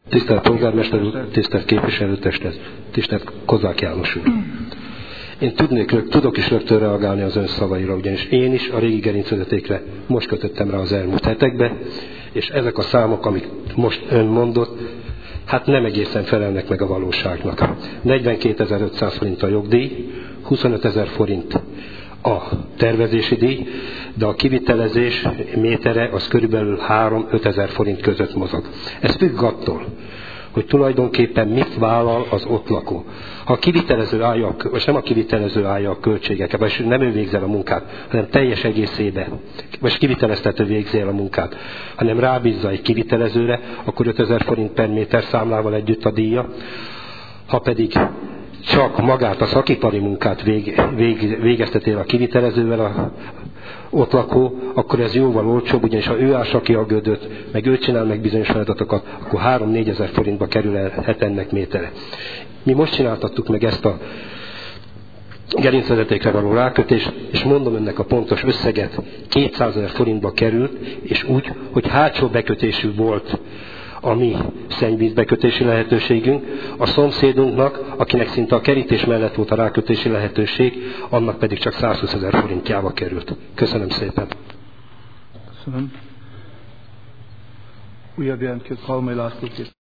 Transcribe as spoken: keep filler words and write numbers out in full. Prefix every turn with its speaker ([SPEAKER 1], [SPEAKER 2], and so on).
[SPEAKER 1] Tisztelt polgármester úr, tisztelt képviselőtestet, tisztelt Kozák János úr. Én tudnék, tudok is rögtön reagálni az ön szavaira, ugyanis én is a régi gerincvezetékre most kötöttem rá az elmúlt hetekbe, és ezek a számok, amik most ön mondott, hát nem egészen felelnek meg a valóságnak. negyvenkétezer-ötszáz forint a jogdíj, huszonötezer forint a tervezési díj, de a kivitelezés métere az körülbelül három-ötezer forint között mozog. Ez függ attól, hogy tulajdonképpen mit vállal az ott lakó. Ha a kivitelező állja, vagy nem a kivitelező állja a költségeket, vagy nem ő végzi el a munkát, hanem teljes egészébe, vagy kiviteleztető végzi el a munkát, hanem rábízza egy kivitelezőre, akkor ötezer forint per méter számlával együtt a díja. Ha pedig csak magát a szakipari munkát vég, vég, végeztetél a kivitelezővel a ott lakó, akkor ez jóval olcsóbb, ugyanis ha ő ássa ki a gödöt, meg ő csinál meg bizonyos feladatokat, akkor három-négyezer forintba kerül el hetennek métere. Mi most csináltattuk meg ezt a gerincvezetékre való rákötést, és mondom önnek a pontos összeget, kétszázezer forintba került, és úgy, hogy hátsó bekötésű volt a mi szennyvízbekötési lehetőségünk, a szomszédunknak, akinek szinte a kerítés mellett volt a rákötési lehetőség, annak pedig csak százhúszezer forintjába került. Köszönöm szépen.
[SPEAKER 2] Köszönöm. Újabb jelentkező Halmai László.